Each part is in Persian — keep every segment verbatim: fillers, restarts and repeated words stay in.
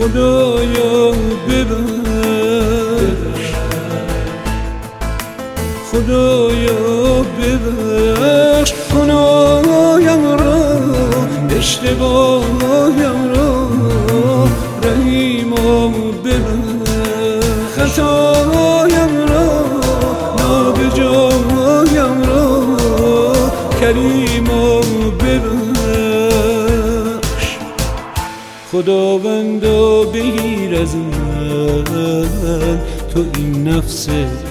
خدایا ببخش، خدایا ببخش گناهیم را، اشتباهیم را، رحیما ببخش خطایم را، نابجایم را، کریما ببخش. خداوندا بگیر از من تو این نفس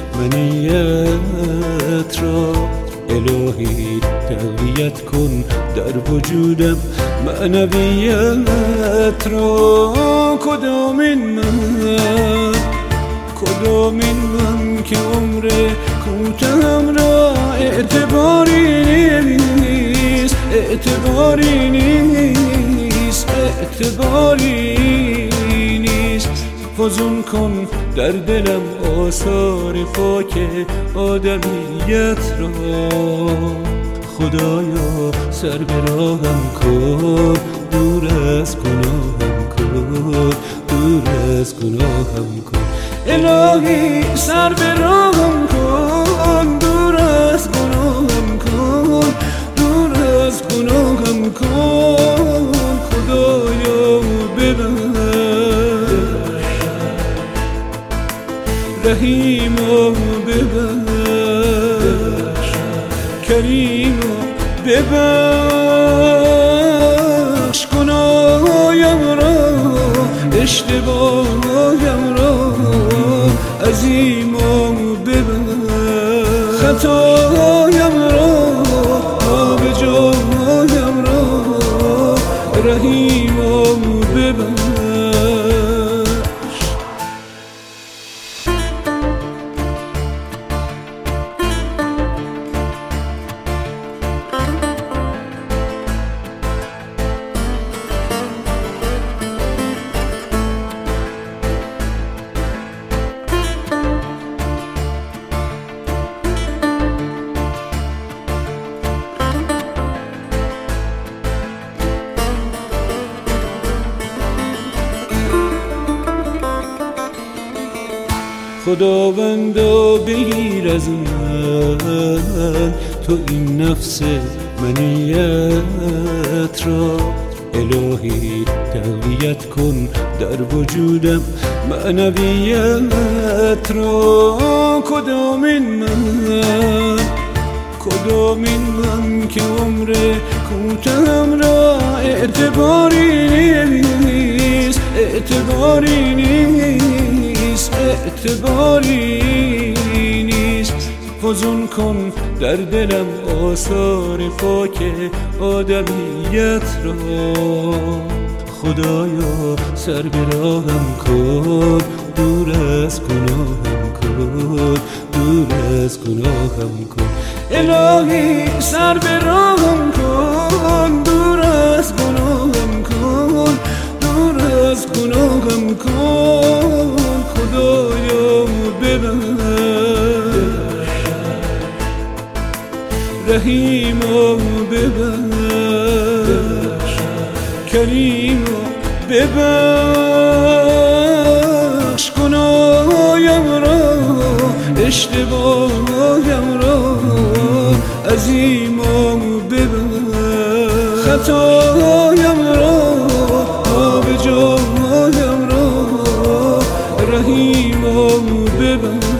منیت را، الهی تقویت کن در وجودم معنویت را. کدامین من، کدامین من که عمر کوتاهم را اعتباری نیست، اعتباری نیست، اعتباری نیست. فزون کن در دلم آثار پاک آدمیت را. خدایا سر به راهم کن، دور از گناهم کن، دور از گناهم کن. الهی سر به راهم کن، دور از گناهم کن، دور از گناهم کن. خدایا ببخش، رحیما ببخش، کریما ببخش گناهیم را، اشتباهیم را، عظیما ببخش خطایم را، نابجایم را، رحیما ببخش. خداوندا بگیر از من تو این نفس منیت را، الهی تقویت کن در وجودم معنویت را. کدامین من، کدامین من که عمر کوتاهم را اعتباری نیست، اعتباری نیست، اعتباری نیست. فزون کن در دلم آثار پاک آدمیت را. خدایا سر به راهم کن، دور از گناهم کن، دور از گناهم کن. الهی سر به راهم کن، دور از گناهم کن، دور از گناهم کن. خدایا ببخش، رحیما ببخش، کریما ببخش گناهیم را، اشتباهیم را، عظیما ببخش خطایم را، نابجایم را، رحیما ببخش.